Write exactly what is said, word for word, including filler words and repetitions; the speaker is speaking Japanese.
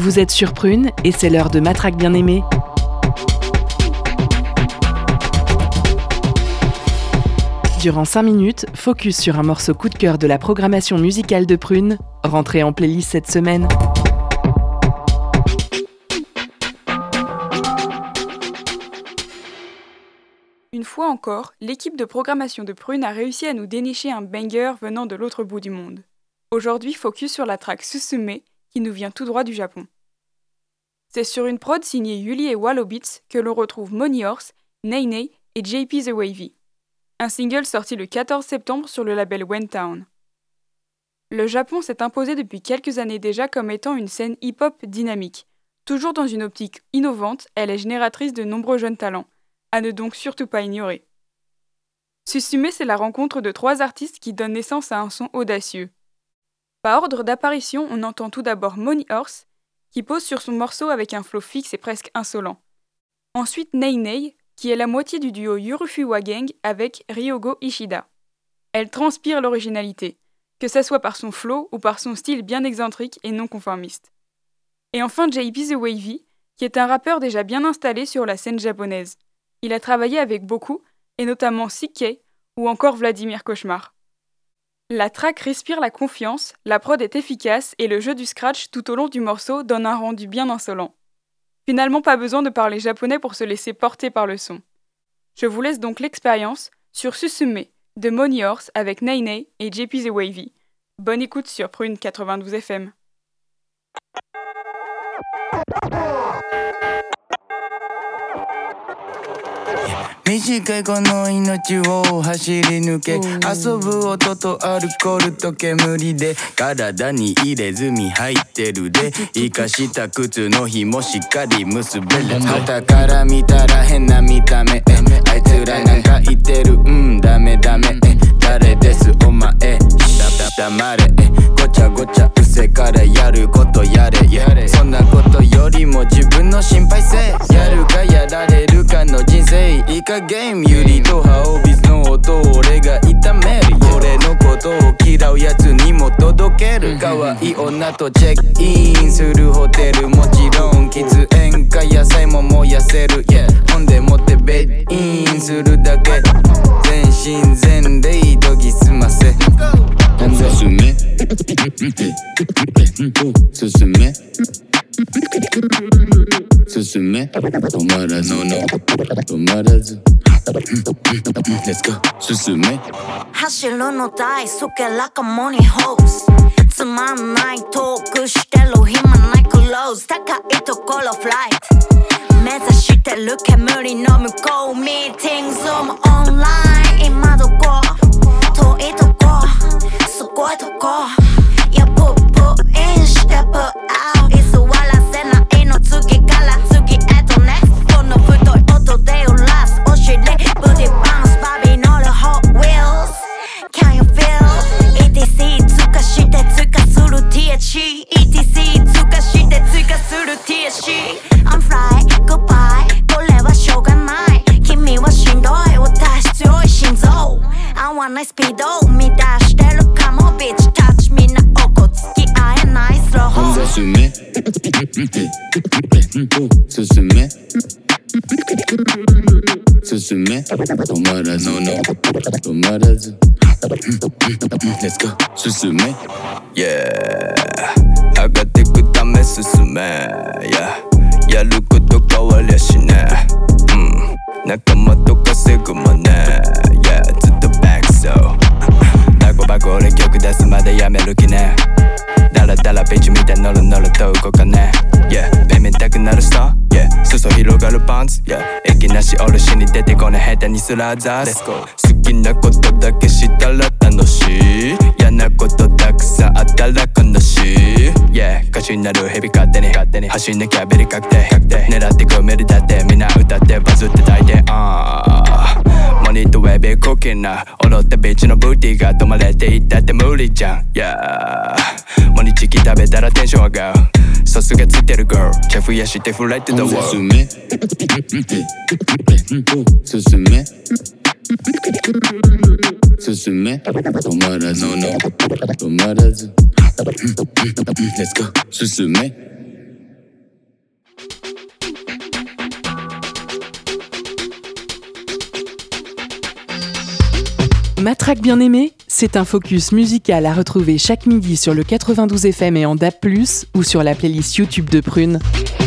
Vous êtes sur Prune et c'est l'heure de Matraque bien-aimée. Durant cinq minutes, focus sur un morceau coup de cœur de la programmation musicale de Prune, rentré en playlist cette semaine. Une fois encore, l'équipe de programmation de Prune a réussi à nous dénicher un banger venant de l'autre bout du monde. Aujourd'hui, focus sur la track Susume, qui nous vient tout droit du Japon. C'est sur une prod signée Yuli et Wallow Beats que l'on retrouve Money Horse, Nei Nei et J P The Wavy. Un single sorti le quatorze septembre sur le label Wentown. Le Japon s'est imposé depuis quelques années déjà comme étant une scène hip-hop dynamique. Toujours dans une optique innovante, elle est génératrice de nombreux jeunes talents, à ne donc surtout pas ignorer. Susume, c'est la rencontre de trois artistes qui donnent naissance à un son audacieux. Par ordre d'apparition, on entend tout d'abord Money Horse, qui pose sur son morceau avec un flow fixe et presque insolent. Ensuite Nei Nei, qui est la moitié du duo Yurufuwa Gang avec Ryogo Ishida. Elle transpire l'originalité, que ce soit par son flow ou par son style bien excentrique et non conformiste. Et enfin J P The Wavy, qui est un rappeur déjà bien installé sur la scène japonaise. Il a travaillé avec beaucoup, et notamment C K ou encore Vladimir Cauchemar. La track respire la confiance, la prod est efficace et le jeu du scratch tout au long du morceau donne un rendu bien insolent. Finalement, pas besoin de parler japonais pour se laisser porter par le son. Je vous laisse donc l'expérience sur Susume de Money Horse avec Nei Nei et J P The Wavy. Bonne écoute sur Prune quatre-vingt-douze F M. 短いこの命を走り抜け遊ぶ音とアルコールと煙で体に入れ墨入ってるで生かした靴の紐しっかり結べる旗から見たら変な見た目あいつらなんか言ってるうんダメダメ誰ですお前黙れごちゃごちゃうせからやることやれそんなことよりも自分の心配せやるかやられるかの人生いい加減ユリとハオビスの音を俺が痛める俺のことを嫌うやつにも届ける可愛い女とチェックインするホテルもちろん喫煙か野菜も燃やせる、yeah、ほんでもってベッドインするだけ全身全霊研ぎ澄ませ進め進め進め止まらず止まらず Let's go 進め走るの大好き like a money hose つまんないトークしてる暇ないクローズ高いところフライト目指してる煙の向こうミーティングズもオンライン今どこ遠いとこすごいとこ Yeah put put in して put out 居座らせないの次から次へと next この太い音で揺らすお尻 Booty bounce バビ乗る Hot Wheels Can you feel イーティーシー 通過して追加する ティーエイチシー イーティーシー 通過して追加する ティーエイチシー I'm fly goodbye これはしょうがない君はしんどい私強い心臓合わないスピードを生み出してるかも Bitch touch みんなおこ付き合えないスローホー進め進め進め止まらず止まらず Let's go 進め Yeah 上がってくため進め Yeah やること変わりゃしねうん仲間と稼ぐもね Yeah ずっと back so ラゴバゴで曲出すまでやめる気ねダラダラビーチみたいノロノロと動かね Yeah ペン見たくなるスター Yeah 裾広がるパンツ Yeah 息なしおろしに出てこね下手にすらザース好きなことだけしたら楽しい嫌なことたくさんあったら悲しい Yeah 歌手になる日々勝手に勝手に走んなきゃベリ確定狙ってくメリだってみんな歌ってバズって大抵あーモニとウェビーコキな踊ったビーチのブーティーが止まれていったって無理じゃん Yeah モニチキ食べたらテンション上がるソースがついてる girl チェフやしてフライトだわ進め進め進め止まらず止まらず Let's go 進め Matraque bien aimée, c'est un focus musical à retrouver chaque midi sur le quatre-vingt-douze F M et en D A B plus, ou sur la playlist YouTube de Prune.